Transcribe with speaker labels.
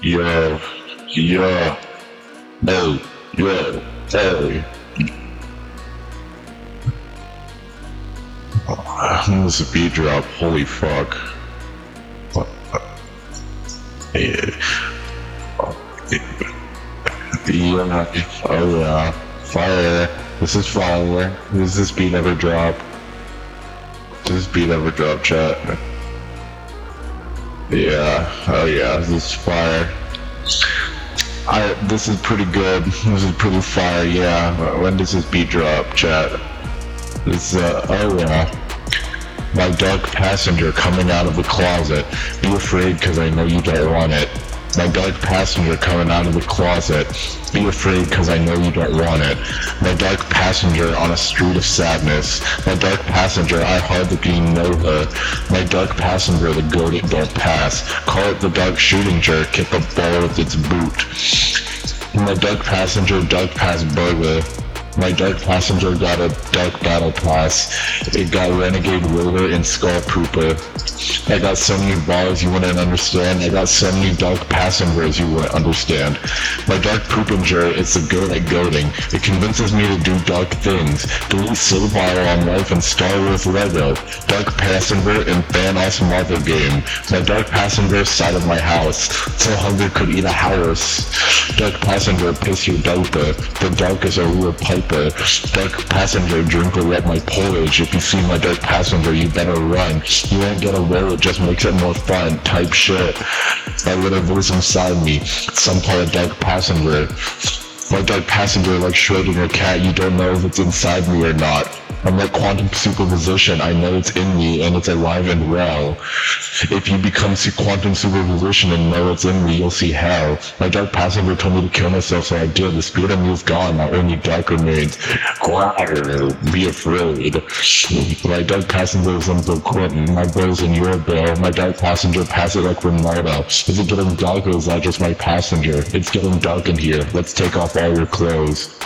Speaker 1: Yo, yo, hey, yo, hey. This is a beat drop. Holy fuck. Yeah. Oh yeah. Fire. This is fire. This is beat ever drop. This is beat ever drop, chat. Yeah. Oh yeah. This is fire. This is pretty good. This is pretty fire. Yeah. When does this beat drop, chat? This oh yeah. My dark passenger coming out of the closet. Be afraid cause I know you don't want it. My dark passenger coming out of the closet. Be afraid cause I know you don't want it. My dark passenger on a street of sadness. My dark passenger, I hardly know her. My dark passenger, the goat it don't pass. Call it the dark shooting jerk, hit the ball with its boot. My dark passenger, dark pass burger. My dark passenger got a dark battle pass. It got Renegade Roller and Skull Pooper. I got so many bars you wouldn't understand. I got so many dark passengers you wouldn't understand. My dark poopinger is the goat at goading. It convinces me to do dark things. Delete Silvire on life and Star Wars Lego. Dark passenger and Thanos mother game. My dark passenger side of my house. So hunger could eat a house. Dark passenger piss your diaper. The dark is a real piper. Dark passenger drink or let my porridge. If you see my dark passenger you better run. You won't get away, it just makes it more fun. Type shit. That little voice inside me. Some call it dark passenger. My dark passenger like Schrödinger cat, you don't know if it's inside me or not. I'm like quantum superposition, I know it's in me and it's alive and well. If you become quantum superposition and know it's in me, you'll see hell. My dark passenger told me to kill myself, so I did. The spirit of me is gone, now only dark remains. Be afraid. My dark passenger is Uncle Quentin, my bill's in your bill. My dark passenger pass it like Ronaldo. Is it getting dark or is that just my passenger? It's getting dark in here, let's take off all your clothes.